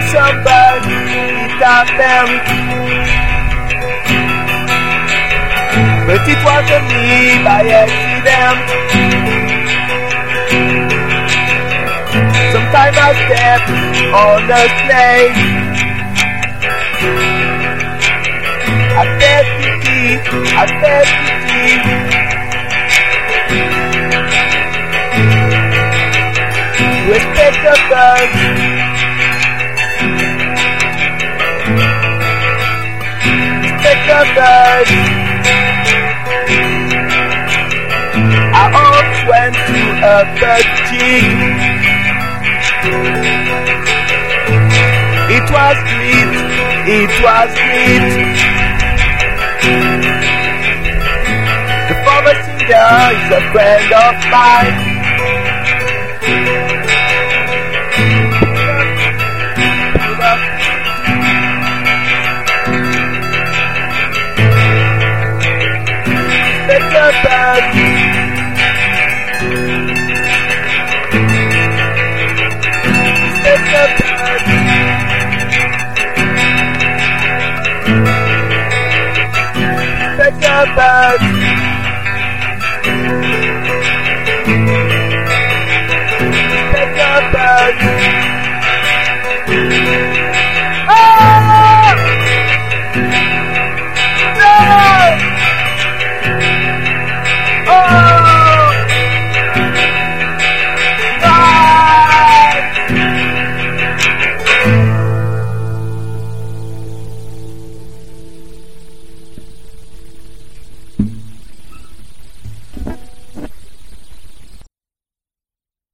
somebody eat at them. But it wasn't me by accident. Sometimes I step on the snake. I said pity. Respect the birds. Respect the birds. I almost went to a bird jig. It was sweet. The former singer is a friend of mine. Respect the birds. Respect the birds. Respect the birds.